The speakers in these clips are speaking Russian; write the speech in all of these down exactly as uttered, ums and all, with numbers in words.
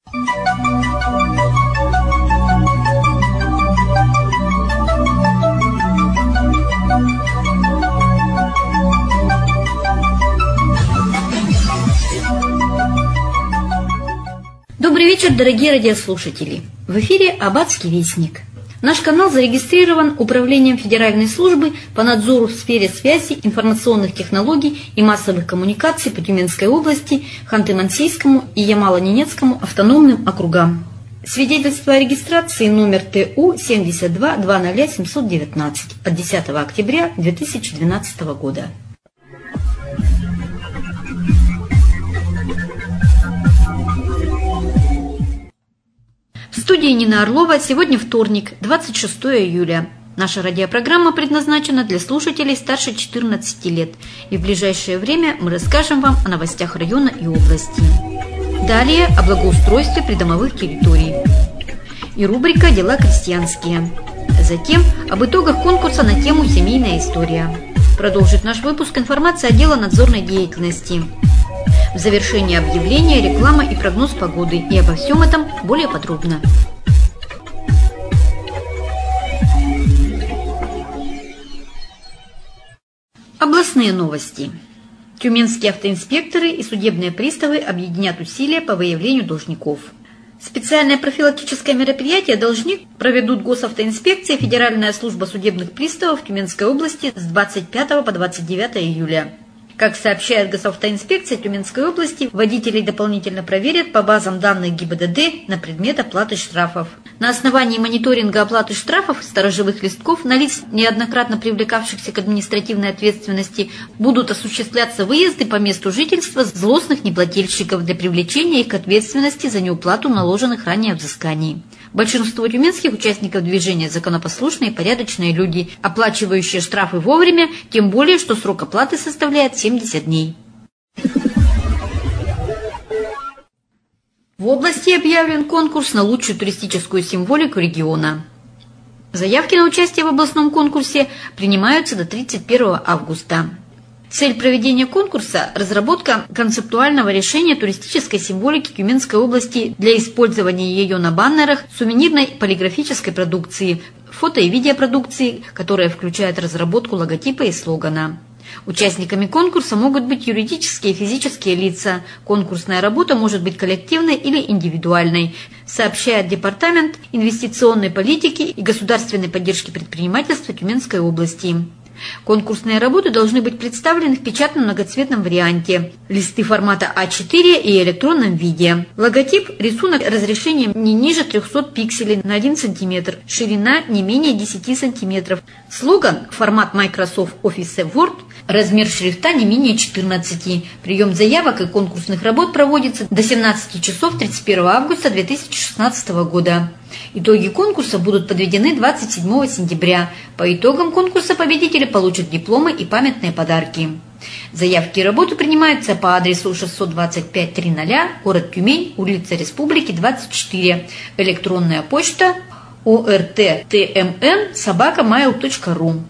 Добрый вечер, дорогие радиослушатели! В эфире «Аббатский вестник». Наш канал зарегистрирован Управлением Федеральной службы по надзору в сфере связи, информационных технологий и массовых коммуникаций по Тюменской области, Ханты-Мансийскому и Ямало-Ненецкому автономным округам. Свидетельство о регистрации номер Т У семьдесят два двадцать семьсот девятнадцать от десятого октября две тысячи двенадцатого года. В студии Нина Орлова. Сегодня вторник, двадцать шестого июля. Наша радиопрограмма предназначена для слушателей старше четырнадцати лет, и в ближайшее время мы расскажем вам о новостях района и области. Далее о благоустройстве придомовых территорий. И рубрика «Дела крестьянские». Затем об итогах конкурса на тему «Семейная история». Продолжит наш выпуск информация отдела надзорной деятельности. В завершении объявления, реклама и прогноз погоды. И обо всем этом более подробно. Областные новости. Тюменские автоинспекторы и судебные приставы объединят усилия по выявлению должников. Специальное профилактическое мероприятие «Должник» проведут Госавтоинспекция и Федеральная служба судебных приставов Тюменской области с двадцать пятого по двадцать девятое июля. Как сообщает Госавтоинспекция Тюменской области, водителей дополнительно проверят по базам данных ГИБДД на предмет оплаты штрафов. На основании мониторинга оплаты штрафов и сторожевых листков на лиц, неоднократно привлекавшихся к административной ответственности, будут осуществляться выезды по месту жительства злостных неплательщиков для привлечения их к ответственности за неуплату наложенных ранее взысканий. Большинство тюменских участников движения законопослушные и порядочные люди, оплачивающие штрафы вовремя, тем более, что срок оплаты составляет семьдесят дней. В области объявлен конкурс на лучшую туристическую символику региона. Заявки на участие в областном конкурсе принимаются до тридцать первого августа. Цель проведения конкурса – разработка концептуального решения туристической символики Тюменской области для использования ее на баннерах, сувенирной полиграфической продукции, фото- и видеопродукции, которая включает разработку логотипа и слогана. Участниками конкурса могут быть юридические и физические лица. Конкурсная работа может быть коллективной или индивидуальной, сообщает Департамент инвестиционной политики и государственной поддержки предпринимательства Тюменской области. Конкурсные работы должны быть представлены в печатном многоцветном варианте, листы формата А четыре и электронном виде. Логотип – рисунок разрешением не ниже трехсот пикселей на один сантиметр, ширина не менее десяти сантиметров. Слоган – формат Microsoft Office Word, размер шрифта не менее четырнадцати. Прием заявок и конкурсных работ проводится до семнадцати часов тридцать первого августа две тысячи шестнадцатого года. Итоги конкурса будут подведены двадцать седьмого сентября. По итогам конкурса победители получат дипломы и памятные подарки. Заявки и работы принимаются по адресу шестьсот двадцать пять триста, город Тюмень, улица Республики, двадцать четыре, электронная почта орттмн собака mail точка ру.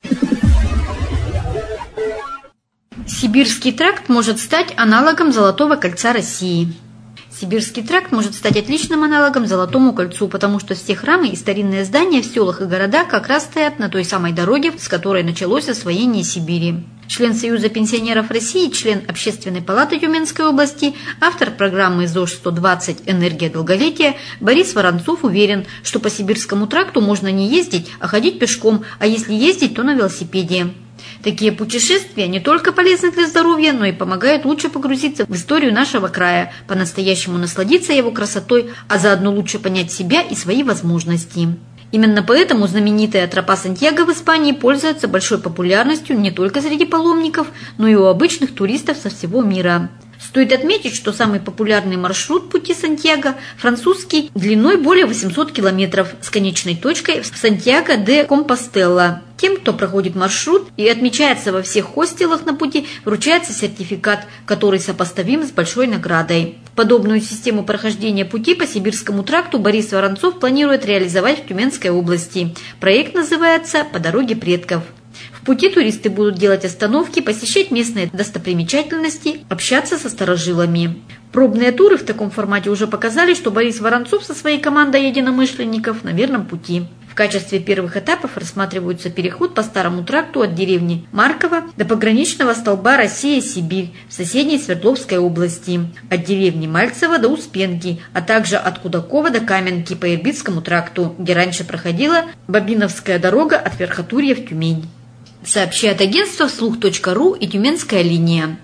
Сибирский тракт может стать аналогом Золотого кольца России. Сибирский тракт может стать отличным аналогом Золотому кольцу, потому что все храмы и старинные здания в селах и городах как раз стоят на той самой дороге, с которой началось освоение Сибири. Член Союза пенсионеров России, член Общественной палаты Тюменской области, автор программы ЗОЖ сто двадцать «Энергия долголетия» Борис Воронцов уверен, что по Сибирскому тракту можно не ездить, а ходить пешком, а если ездить, то на велосипеде. Такие путешествия не только полезны для здоровья, но и помогают лучше погрузиться в историю нашего края, по-настоящему насладиться его красотой, а заодно лучше понять себя и свои возможности. Именно поэтому знаменитая тропа Сантьяго в Испании пользуется большой популярностью не только среди паломников, но и у обычных туристов со всего мира. Стоит отметить, что самый популярный маршрут пути Сантьяго – французский, длиной более восьмисот километров, с конечной точкой в Сантьяго де Компостела. Тем, кто проходит маршрут и отмечается во всех хостелах на пути, вручается сертификат, который сопоставим с большой наградой. Подобную систему прохождения пути по Сибирскому тракту Борис Воронцов планирует реализовать в Тюменской области. Проект называется «По дороге предков». В В пути туристы будут делать остановки, посещать местные достопримечательности, общаться со старожилами. Пробные туры в таком формате уже показали, что Борис Воронцов со своей командой единомышленников на верном пути. В качестве первых этапов рассматриваются переход по старому тракту от деревни Марково до пограничного столба Россия-Сибирь в соседней Свердловской области, от деревни Мальцево до Успенки, а также от Кудакова до Каменки по Ирбитскому тракту, где раньше проходила Бобиновская дорога от Верхотурья в Тюмень. Сообщает агентство вслух точка ру и Тюменская линия.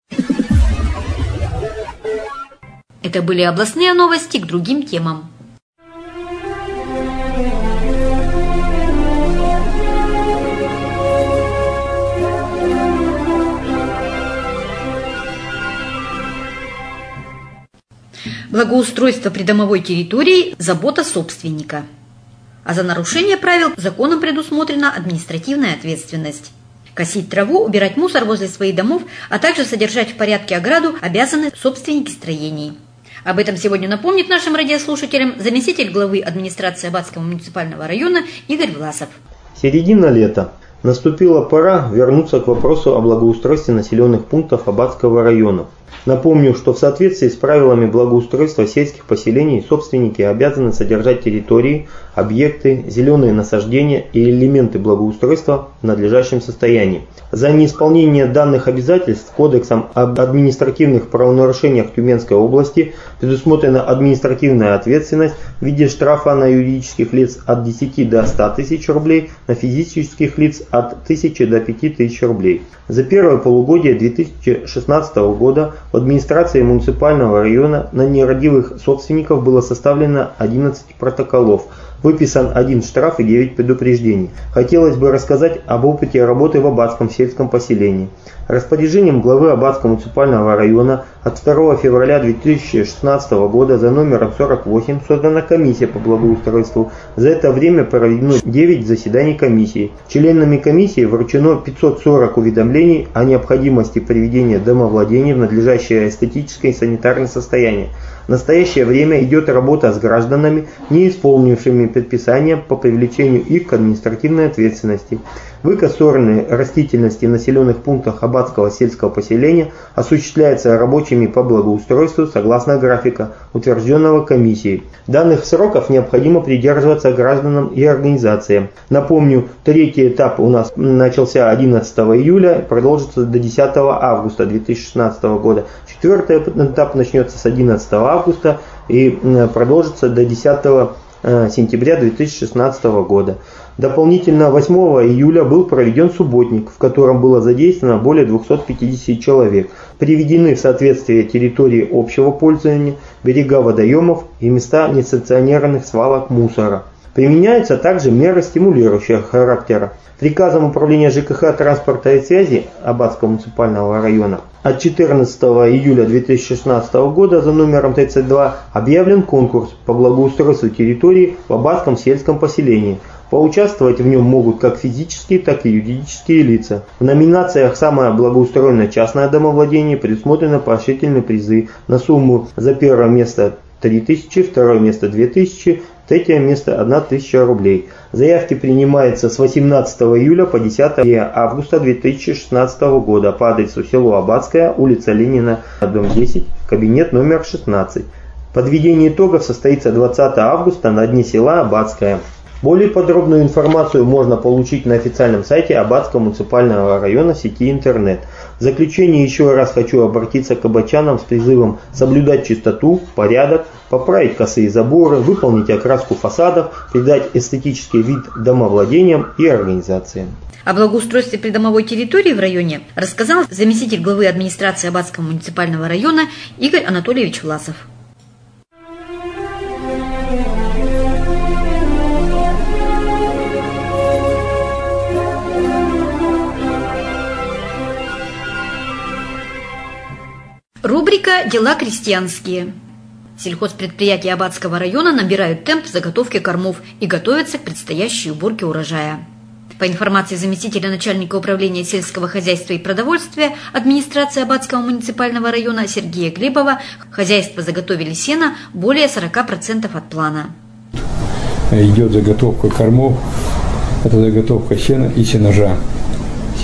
Это были областные новости к другим темам. Благоустройство придомовой территории – забота собственника. А за нарушение правил законом предусмотрена административная ответственность. Косить траву, убирать мусор возле своих домов, а также содержать в порядке ограду обязаны собственники строений. Об этом сегодня напомнит нашим радиослушателям заместитель главы администрации Аббатского муниципального района Игорь Власов. Середина лета. Наступила пора вернуться к вопросу о благоустройстве населенных пунктов Аббатского района. Напомню, что в соответствии с правилами благоустройства сельских поселений собственники обязаны содержать территории, объекты, зеленые насаждения и элементы благоустройства в надлежащем состоянии. За неисполнение данных обязательств Кодексом об административных правонарушениях Тюменской области предусмотрена административная ответственность в виде штрафа на юридических лиц от десяти до ста тысяч рублей, на физических лиц от тысячи до пяти тысяч рублей. За первое полугодие две тысячи шестнадцатого года в администрации муниципального района на нерадивых собственников было составлено одиннадцать протоколов, выписан один штраф и девять предупреждений. Хотелось бы рассказать об опыте работы в Аббатском сельском поселении. Распоряжением главы Аббатского муниципального района от второго февраля две тысячи шестнадцатого года за номером сорок восемь создана комиссия по благоустройству. За это время проведено девять заседаний комиссии. Членами комиссии вручено пятьсот сорок уведомлений о необходимости приведения домовладения в надлежащее эстетическое и санитарное состояние. В настоящее время идет работа с гражданами, не исполнившими предписания по привлечению их к административной ответственности. Выкос сорной растительности в населенных пунктах Аббатского сельского поселения осуществляется рабочими по благоустройству согласно графика, утвержденного комиссией. Данных сроков необходимо придерживаться гражданам и организациям. Напомню, третий этап у нас начался одиннадцатого июля, продолжится до десятого августа две тысячи шестнадцатого года. Четвертый этап начнется с одиннадцатого августа и продолжится до десятого сентября две тысячи шестнадцатого года. Дополнительно восьмого июля был проведен субботник, в котором было задействовано более двухсот пятидесяти человек. Приведены в соответствие территории общего пользования, берега водоемов и места несанкционированных свалок мусора. Применяются также меры стимулирующего характера. Приказом управления ЖКХ, транспорта и связи Аббатского муниципального района от четырнадцатого июля две тысячи шестнадцатого года за номером тридцать два объявлен конкурс по благоустройству территории в Аббатском сельском поселении. Поучаствовать в нем могут как физические, так и юридические лица. В номинациях «Самое благоустроенное частное домовладение» предусмотрены поощрительные призы на сумму за первое место три тысячи, второе место две тысячи, третье место одна тысяча рублей. Заявки принимаются с восемнадцатого июля по десятое августа две тысячи шестнадцатого года по адресу село Аббатское, улица Ленина, дом десять, кабинет номер шестнадцать. Подведение итогов состоится двадцатого августа на дне села Аббатское. Более подробную информацию можно получить на официальном сайте Аббатского муниципального района в сети интернет. В заключение еще раз хочу обратиться к аббатчанам с призывом соблюдать чистоту, порядок, поправить косые заборы, выполнить окраску фасадов, придать эстетический вид домовладениям и организациям. О благоустройстве придомовой территории в районе рассказал заместитель главы администрации Аббатского муниципального района Игорь Анатольевич Власов. Рубрика «Дела крестьянские». Сельхозпредприятия Аббатского района набирают темп в заготовке кормов и готовятся к предстоящей уборке урожая. По информации заместителя начальника управления сельского хозяйства и продовольствия администрации Аббатского муниципального района Сергея Глебова, хозяйства заготовили сена более сорока процентов от плана. Идет заготовка кормов, это заготовка сена и сенажа.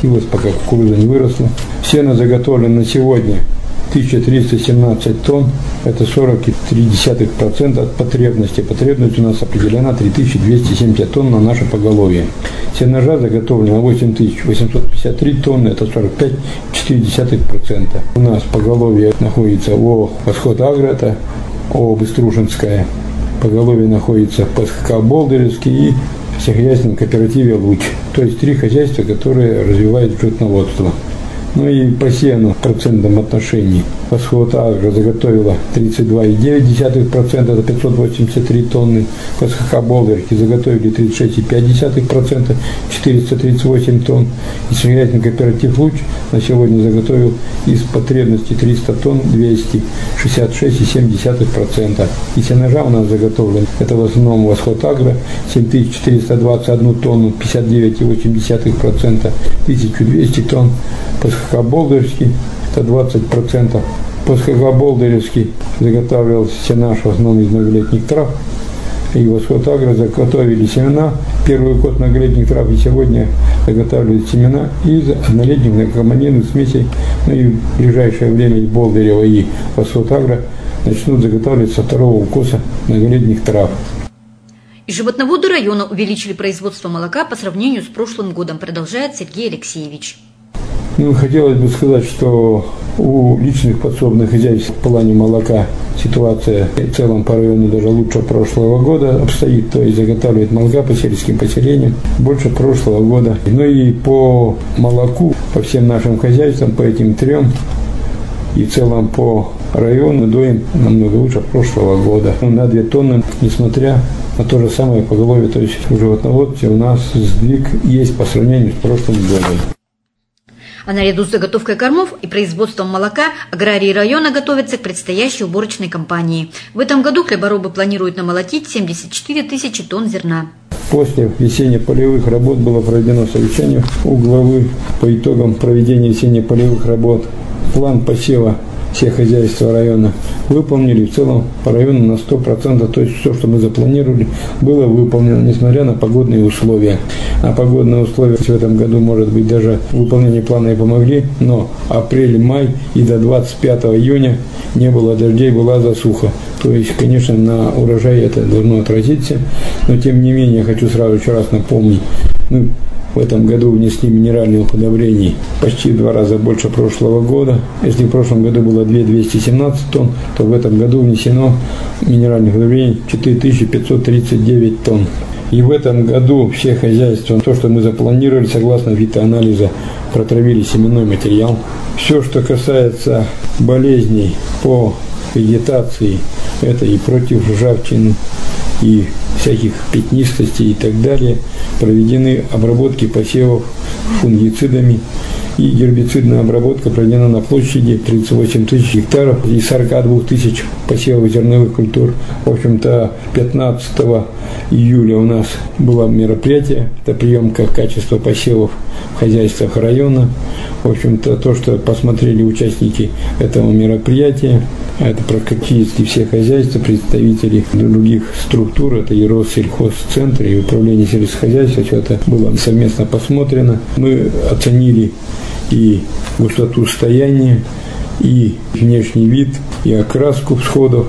покосилась, пока кукуруза не выросла. Сено заготовлено на сегодня тысяча триста семнадцать тонн, это сорок три десятых процента от потребности. Потребность у нас определена три тысячи двести семьдесят тонн на наше поголовье. Сенажа заготовлено восемь тысяч восемьсот пятьдесят три тонны, это сорок пять целых четыре десятых процента. У нас поголовье находится ООО «Восход Агро», это ООО «Быструшинская». Поголовье находится в ПСХК «Болдыревский» и в сельскохозяйственном кооперативе «Луч». То есть три хозяйства, которые развивают животноводство. Ну и по сену в процентном отношении «Восход Агро» заготовила тридцать два целых девять десятых процента, это пятьсот восемьдесят три тонны. ПСХК «Болдыревский» заготовили тридцать шесть целых пять десятых процента, четыреста тридцать восемь тонн. И сельскохозяйственный кооператив «Луч» на сегодня заготовил из потребности триста тонн, двести шестьдесят шесть целых семь десятых процента. И сенажа у нас заготовлен, это в основном «Восход Агро», семь тысяч четыреста двадцать одну тонну, пятьдесят девять целых восемь десятых процента, тысяча двести тонн. ПСХК «Болдыревский», это двадцать процентов. ПСХК «Болдыревский» заготавливал сенаж в основном из многолетних трав. И «Восход Агро» заготовили семена. Первый год многолетних трав, и сегодня заготавливают семена из однолетних многокомпонентных смесей. Ну и в ближайшее время и Болдырева, и «Восход Агро» начнут заготавливать со второго укоса многолетних трав. И животноводы района увеличили производство молока по сравнению с прошлым годом, продолжает Сергей Алексеевич. Ну, хотелось бы сказать, что у личных подсобных хозяйств в плане молока ситуация в целом по району даже лучше прошлого года обстоит, то есть заготавливает молока по сельским поселениям больше прошлого года. Ну и по молоку, по всем нашим хозяйствам, по этим трем, и в целом по району доим намного лучше прошлого года. На две тонны, несмотря на то же самое поголовье, то есть в животноводстве у нас сдвиг есть по сравнению с прошлым годом. А наряду с заготовкой кормов и производством молока аграрии района готовятся к предстоящей уборочной кампании. В этом году хлеборобы планируют намолотить семьдесят четыре тысячи тонн зерна. После весенне-полевых работ было проведено совещание у главы по итогам проведения весенне-полевых работ. План посева все хозяйства района выполнили в целом по району на сто процентов, то есть все, что мы запланировали, было выполнено, несмотря на погодные условия. А погодные условия в этом году, может быть, даже выполнение плана и помогли, но апрель, май и до двадцать пятого июня не было дождей, была засуха. То есть, конечно, на урожае это должно отразиться, но тем не менее, хочу сразу еще раз напомнить, мы в этом году внесли минеральных удобрений почти в два раза больше прошлого года. Если в прошлом году было две тысячи двести семнадцать тонн, то в этом году внесено минеральных удобрений четыре тысячи пятьсот тридцать девять тонн. И в этом году все хозяйства, то, что мы запланировали, согласно фитоанализа, протравили семенной материал. Все, что касается болезней по вегетации, это и против ржавчины, и всяких пятнистостей и так далее, проведены обработки посевов фунгицидами, и гербицидная обработка проведена на площади тридцать восемь тысяч гектаров и сорок два тысяч посевов зерновых культур. В общем-то, пятнадцатого июля у нас было мероприятие, это приемка качества посевов в хозяйствах района. В общем-то, то, что посмотрели участники этого мероприятия, это практически все хозяйства, представители других структур, это и Россельхозцентр, и Управление сельскохозяйства, все это было совместно посмотрено. Мы оценили и густоту стояния, и внешний вид, и окраску всходов,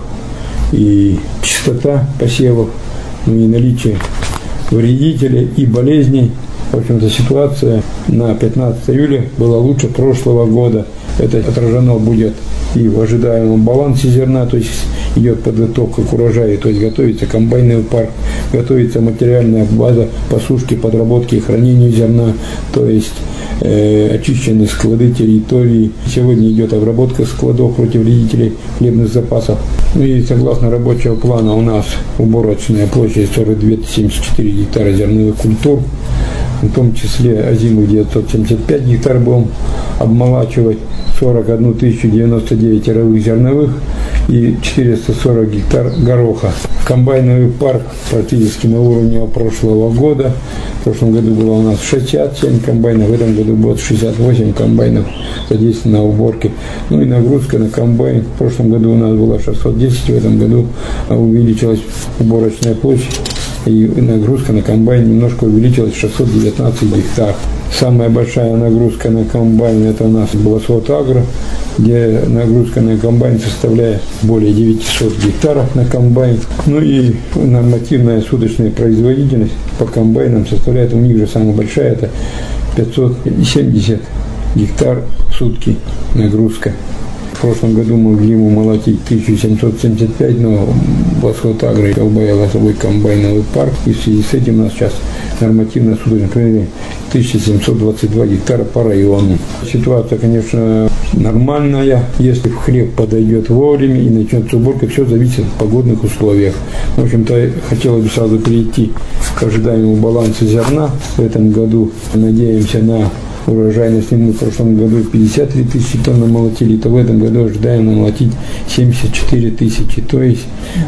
и чистота посевов, ну и наличие вредителей и болезней. В общем-то, ситуация на пятнадцатое июля была лучше прошлого года. Это отражено будет и в ожидаемом балансе зерна, то есть идет подготовка к урожаю, то есть готовится комбайный парк, готовится материальная база по сушке, подработке и хранению зерна, то есть э, очищены склады территории. Сегодня идет обработка складов против вредителей хлебных запасов. Ну и согласно рабочего плана у нас уборочная площадь сорок две целых семьдесят четыре гектара зерновых культур, в том числе озимых девятьсот семьдесят пять гектар будем обмолачивать, сорок одну тысячу девяносто девять яровых зерновых и четыреста сорок гектар гороха. Комбайновый парк практически на уровне прошлого года. В прошлом году было у нас шестьдесят семь комбайнов, в этом году будет шестьдесят восемь комбайнов задействовано на уборке. Ну и нагрузка на комбайн. В прошлом году у нас было шестьсот десять, в этом году увеличилась уборочная площадь и нагрузка на комбайн немножко увеличилась, шестьсот девятнадцать гектар. Самая большая нагрузка на комбайн это у нас Басвод Агро, где нагрузка на комбайн составляет более девятисот гектаров на комбайн. Ну и нормативная суточная производительность по комбайнам составляет у них же самая большая, это пятьсот семьдесят гектар в сутки нагрузка. В прошлом году мы могли ему молотить тысячу семьсот семьдесят пять, но Басвод Агро и Колбая свой комбайновый парк, и в связи с этим у нас сейчас нормативное суточное производение тысяча семьсот двадцать два гектара по району. Ситуация, конечно, нормальная, если хлеб подойдет вовремя и начнется уборка, все зависит от погодных условий. В общем-то, хотелось бы сразу перейти к ожидаемому балансу зерна в этом году. Надеемся на урожайность. Мы в прошлом году пятьдесят три тысячи тонн намолотили, то в этом году ожидаем намолотить семьдесят четыре тысячи, то есть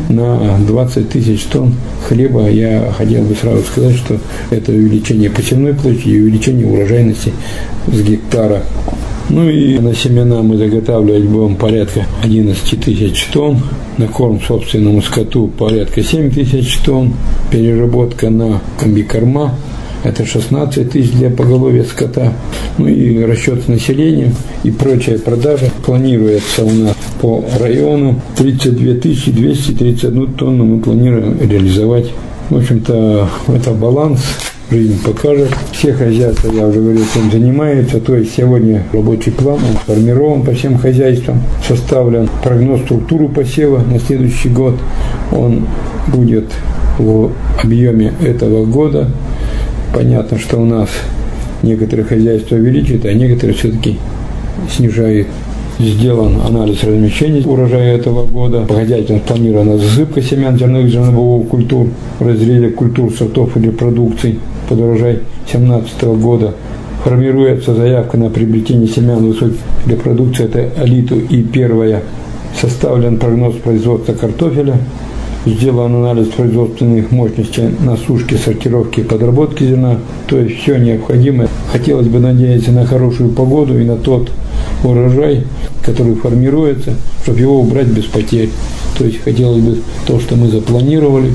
на двадцать тысяч тонн хлеба. Я хотел бы сразу сказать, что это увеличение посевной площади и увеличение урожайности с гектара. Ну и на семена мы заготавливать будем порядка одиннадцать тысяч тонн, на корм собственному скоту порядка семь тысяч тонн, переработка на комбикорма это шестнадцать тысяч для поголовья скота. Ну и расчет с населением и прочая продажа планируется у нас по району тридцать две тысячи двести тридцать одну тонну мы планируем реализовать. В общем-то, это баланс. Жизнь покажет. Все хозяйства, я уже говорил, этим занимаются. То есть сегодня рабочий план, он сформирован по всем хозяйствам, составлен прогноз структуры посева на следующий год. Он будет в объеме этого года. Понятно, что у нас некоторые хозяйства увеличивают, а некоторые все-таки снижают. Сделан анализ размещения урожая этого года. По хозяйствам спланирована засыпка семян зерновых зерновых культур в разрезе культур, сортов или продукций под урожай две тысячи семнадцатого года. Формируется заявка на приобретение семян высокой продукции, это элиту и первая. Составлен прогноз производства картофеля. Сделан анализ производственных мощностей на сушке, сортировке и подработке зерна. То есть все необходимое. Хотелось бы надеяться на хорошую погоду и на тот урожай, который формируется, чтобы его убрать без потерь. То есть хотелось бы то, что мы запланировали,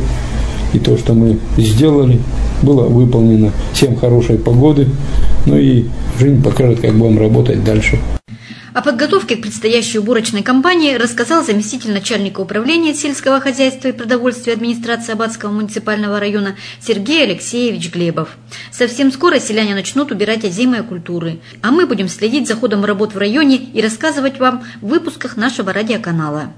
и то, что мы сделали, было выполнено. Всем хорошей погоды. Ну и жизнь покажет, как будем работать дальше. О подготовке к предстоящей уборочной кампании рассказал заместитель начальника управления сельского хозяйства и продовольствия администрации Аббатского муниципального района Сергей Алексеевич Глебов. Совсем скоро селяне начнут убирать озимые культуры, а мы будем следить за ходом работ в районе и рассказывать вам в выпусках нашего радиоканала.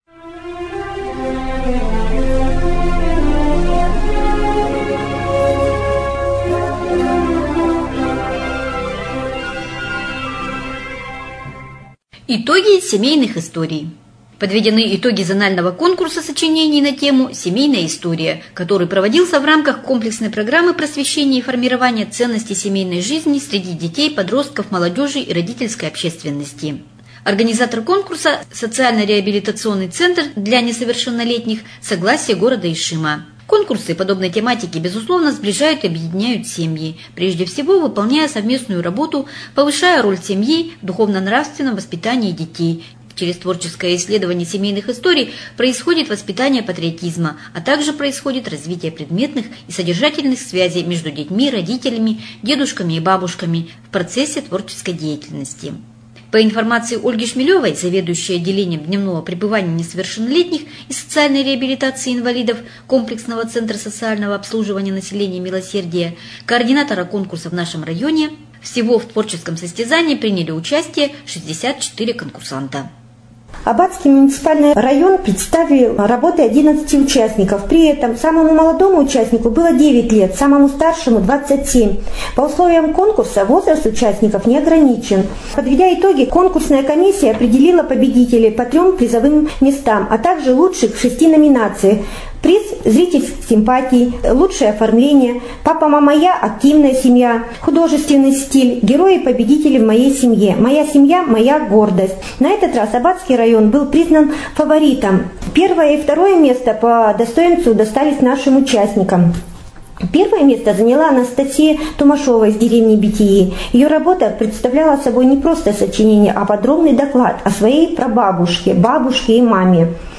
Итоги семейных историй. Подведены итоги зонального конкурса сочинений на тему «Семейная история», который проводился в рамках комплексной программы просвещения и формирования ценностей семейной жизни среди детей, подростков, молодежи и родительской общественности. Организатор конкурса – социально-реабилитационный центр для несовершеннолетних «Согласие города Ишима». Конкурсы подобной тематики, безусловно, сближают и объединяют семьи, прежде всего выполняя совместную работу, повышая роль семьи в духовно-нравственном воспитании детей. Через творческое исследование семейных историй происходит воспитание патриотизма, а также происходит развитие предметных и содержательных связей между детьми, родителями, дедушками и бабушками в процессе творческой деятельности. По информации Ольги Шмелевой, заведующей отделением дневного пребывания несовершеннолетних и социальной реабилитации инвалидов комплексного центра социального обслуживания населения «Милосердие», координатора конкурса в нашем районе, всего в творческом состязании приняли участие шестьдесят четыре конкурсанта. Аббатский муниципальный район представил работы одиннадцати участников. При этом самому молодому участнику было девять лет, самому старшему двадцать семь. По условиям конкурса возраст участников не ограничен. Подведя итоги, конкурсная комиссия определила победителей по трем призовым местам, а также лучших в шести номинациях. Приз «Зрительских симпатий», «Лучшее оформление», «Папа, мама, я», «Активная семья», «Художественный стиль», «Герои и победители в моей семье», «Моя семья, моя гордость». На этот раз Аббатский район был признан фаворитом. Первое и второе место по достоинству достались нашим участникам. Первое место заняла Анастасия Тумашова из деревни Битии. Ее работа представляла собой не просто сочинение, а подробный доклад о своей прабабушке, бабушке и маме.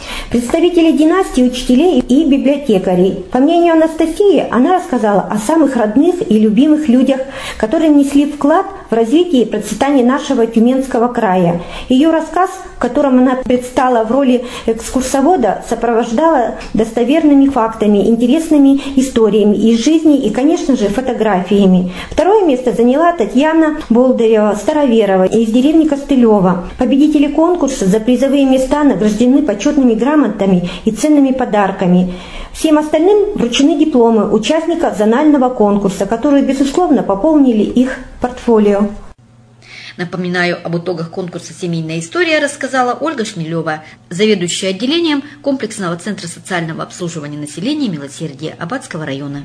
представители династии учителей и библиотекарей. По мнению Анастасии, она рассказала о самых родных и любимых людях, которые внесли вклад в развитие и процветание нашего Тюменского края. Ее рассказ, в котором она предстала в роли экскурсовода, сопровождала достоверными фактами, интересными историями из жизни и, конечно же, фотографиями. Второе место заняла Татьяна Болдырева, Староверова из деревни Костылева. Победители конкурса за призовые места награждены почетными грамотами и ценными подарками. Всем остальным вручены дипломы участников зонального конкурса, которые, безусловно, пополнили их портфолио. Напоминаю, об итогах конкурса «Семейная история» рассказала Ольга Шмелева, заведующая отделением комплексного центра социального обслуживания населения «Милосердие» Аббатского района.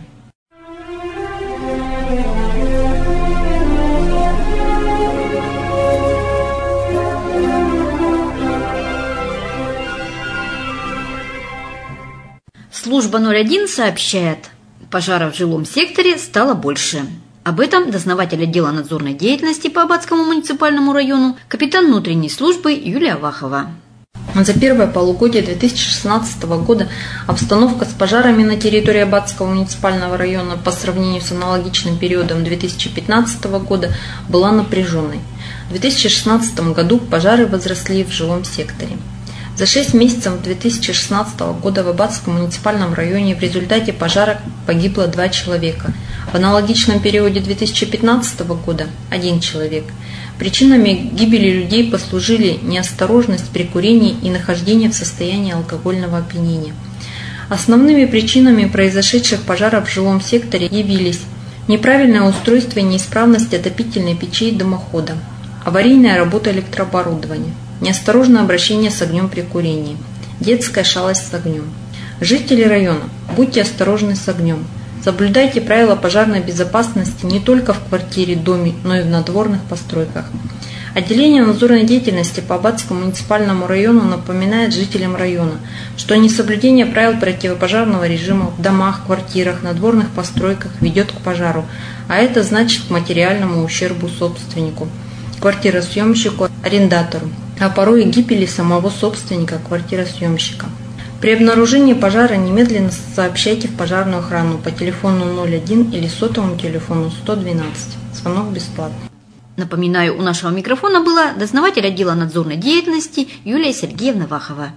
Служба ноль один сообщает, пожаров в жилом секторе стало больше. Об этом дознаватель отдела надзорной деятельности по Аббатскому муниципальному району, капитан внутренней службы Юлия Вахова. За первое полугодие две тысячи шестнадцатого года обстановка с пожарами на территории Аббатского муниципального района по сравнению с аналогичным периодом две тысячи пятнадцатого года была напряженной. В две тысячи шестнадцатом году пожары возросли в жилом секторе. За шесть месяцев две тысячи шестнадцатого года в Аббатском муниципальном районе в результате пожара погибло два человека. В аналогичном периоде две тысячи пятнадцатого года – один человек. Причинами гибели людей послужили неосторожность при курении и нахождение в состоянии алкогольного опьянения. Основными причинами произошедших пожаров в жилом секторе явились неправильное устройство и неисправность отопительной печи и дымохода, аварийная работа электрооборудования, неосторожное обращение с огнем при курении, детская шалость с огнем. Жители района, будьте осторожны с огнем. Соблюдайте правила пожарной безопасности не только в квартире, доме, но и в надворных постройках. Отделение надзорной деятельности по Аббатскому муниципальному району напоминает жителям района, что несоблюдение правил противопожарного режима в домах, квартирах, надворных постройках ведет к пожару, а это значит к материальному ущербу собственнику, квартиросъемщику, арендатору, а порой и гибели самого собственника квартиросъемщика. При обнаружении пожара немедленно сообщайте в пожарную охрану по телефону ноль один или сотовому телефону сто двенадцать. Звонок бесплатный. Напоминаю, у нашего микрофона была дознаватель отдела надзорной деятельности Юлия Сергеевна Вахова.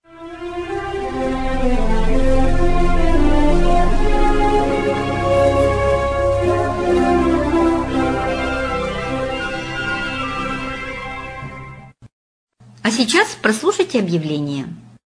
А сейчас прослушайте объявление.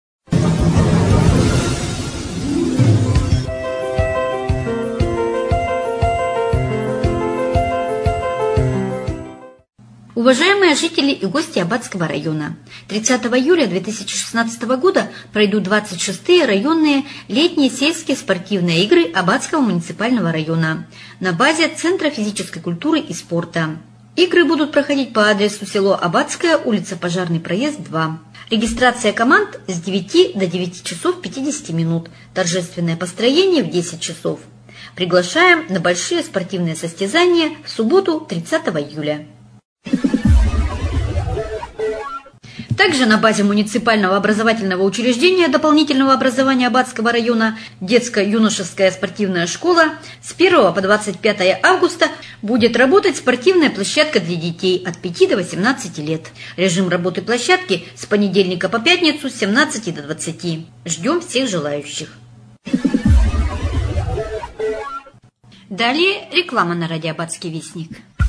Уважаемые жители и гости Аббатского района, тридцатого июля две тысячи шестнадцатого года пройдут двадцать шестые районные летние сельские спортивные игры Аббатского муниципального района на базе Центра физической культуры и спорта. Игры будут проходить по адресу село Аббатское, улица Пожарный проезд, два. Регистрация команд с девяти до девяти часов пятидесяти минут, торжественное построение в десять часов. Приглашаем на большие спортивные состязания в субботу тридцатого июля. Также на базе муниципального образовательного учреждения дополнительного образования Аббатского района детско-юношеская спортивная школа с первого по двадцать пятое августа будет работать спортивная площадка для детей от пяти до восемнадцати лет. Режим работы площадки с понедельника по пятницу с семнадцати до двадцати. Ждем всех желающих. Далее реклама на радио Аббатский вестник.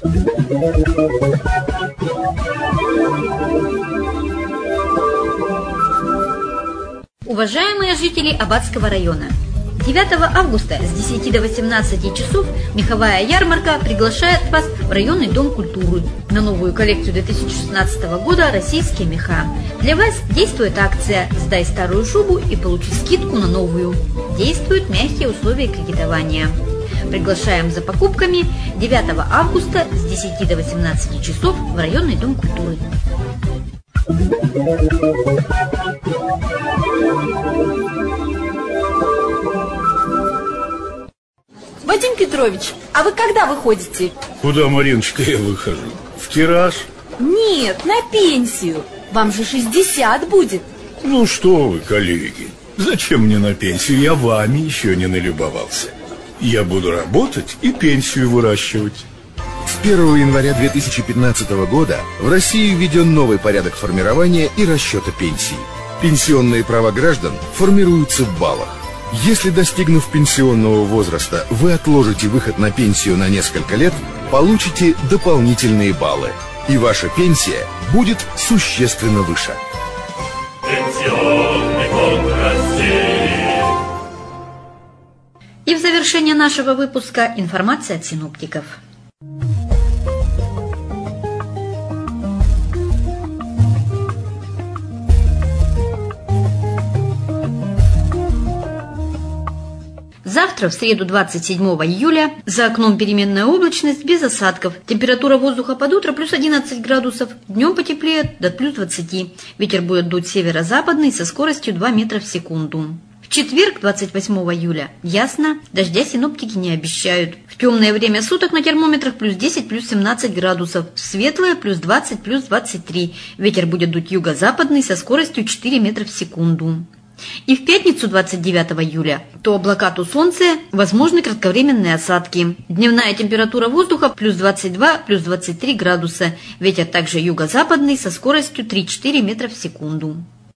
Уважаемые жители Аббатского района, девятого августа с десяти до восемнадцати часов меховая ярмарка приглашает вас в районный дом культуры на новую коллекцию две тысячи шестнадцатого года «Российские меха». Для вас действует акция «Сдай старую шубу и получи скидку на новую». Действуют мягкие условия кредитования. Приглашаем за покупками девятого августа с десяти до восемнадцати часов в районный дом культуры. Вадим Петрович, а вы когда выходите? Куда, Мариночка, я выхожу? В тираж? Нет, на пенсию. Вам же шестьдесят будет. Ну что вы, коллеги, зачем мне на пенсию? Я вами еще не налюбовался. Я буду работать и пенсию выращивать. С первого января две тысячи пятнадцатого года в России введен новый порядок формирования и расчета пенсий. Пенсионные права граждан формируются в баллах. Если, достигнув пенсионного возраста, вы отложите выход на пенсию на несколько лет, получите дополнительные баллы, и ваша пенсия будет существенно выше. Пенсионный фонд России. И в завершение нашего выпуска информация от синоптиков. Завтра, в среду двадцать седьмого июля, за окном переменная облачность без осадков. Температура воздуха под утро плюс одиннадцать градусов, днем потеплеет до плюс двадцати. Ветер будет дуть северо-западный со скоростью два метра в секунду. В четверг, двадцать восьмого июля, ясно, дождя синоптики не обещают. В темное время суток на термометрах плюс десять, плюс семнадцать градусов, в светлое плюс двадцать, плюс двадцать три. Ветер будет дуть юго-западный со скоростью четыре метра в секунду. И в пятницу, двадцать девятого июля, то облака, то солнце, возможны кратковременные осадки. Дневная температура воздуха плюс двадцать два, плюс двадцать три градуса. Ветер также юго-западный со скоростью три-четыре метра в секунду.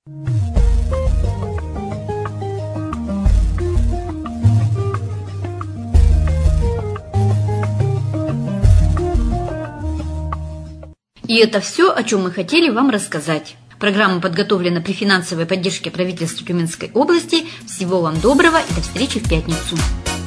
И это все, о чем мы хотели вам рассказать. Программа подготовлена при финансовой поддержке правительства Тюменской области. Всего вам доброго и до встречи в пятницу.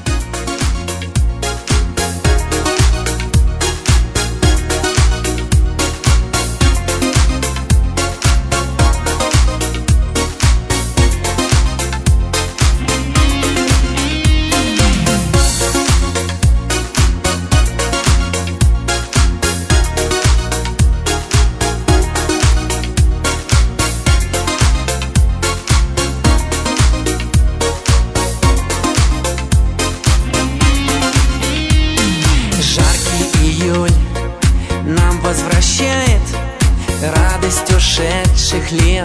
Возвращает радость ушедших лет.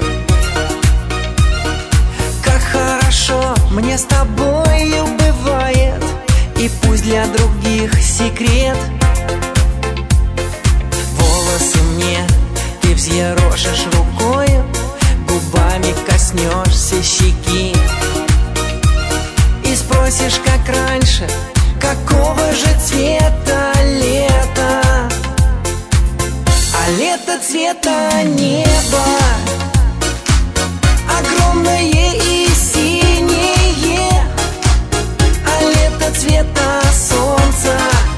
Как хорошо мне с тобою бывает, и пусть для других секрет. Волосы мне ты взъерошишь рукою, губами коснешься щеки и спросишь, как раньше, какого же цвета лето. А лето цвета неба, огромное и синее. А лето цвета солнца,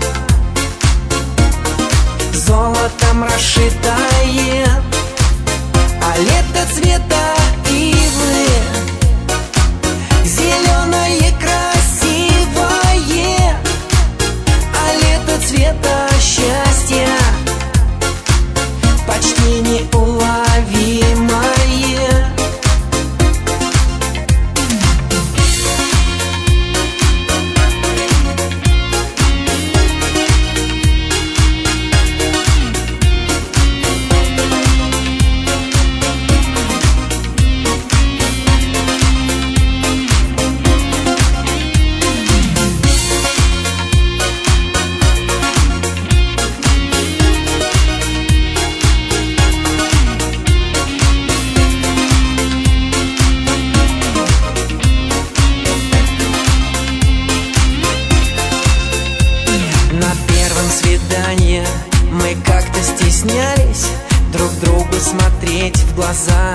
золотом расшитое. А лето цвета ивы, зеленое красивое. А лето цвета счастья, почти неуловимое. Мы как-то стеснялись друг другу смотреть в глаза,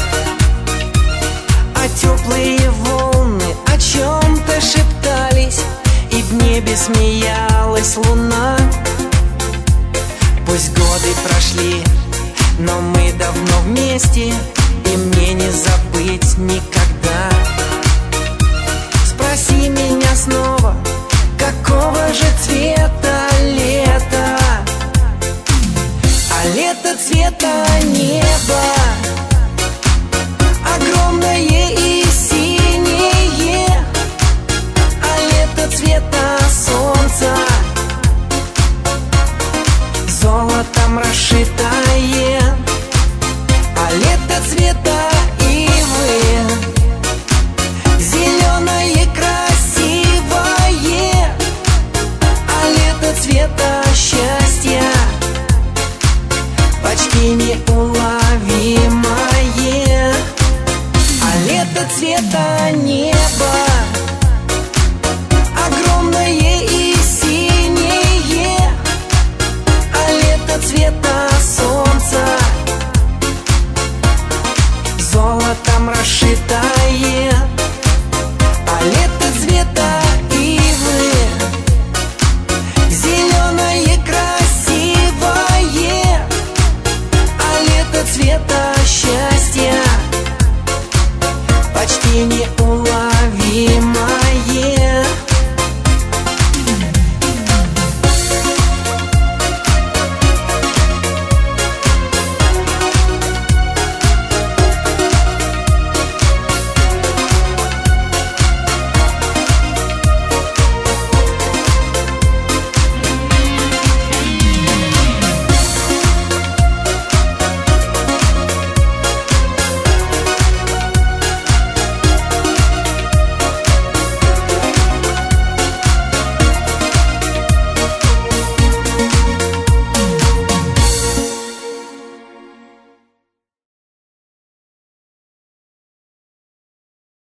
а теплые волны о чем-то шептались, и в небе смеялась луна. Пусть годы прошли, но мы давно вместе, и мне не забыть никогда. Спроси меня снова, какого же цвета лето. А лето цвета неба, огромное и синее. А лето цвета солнца, золотом расшитое. А лето цвета ивы, цвета счастья почти не улыбаюсь.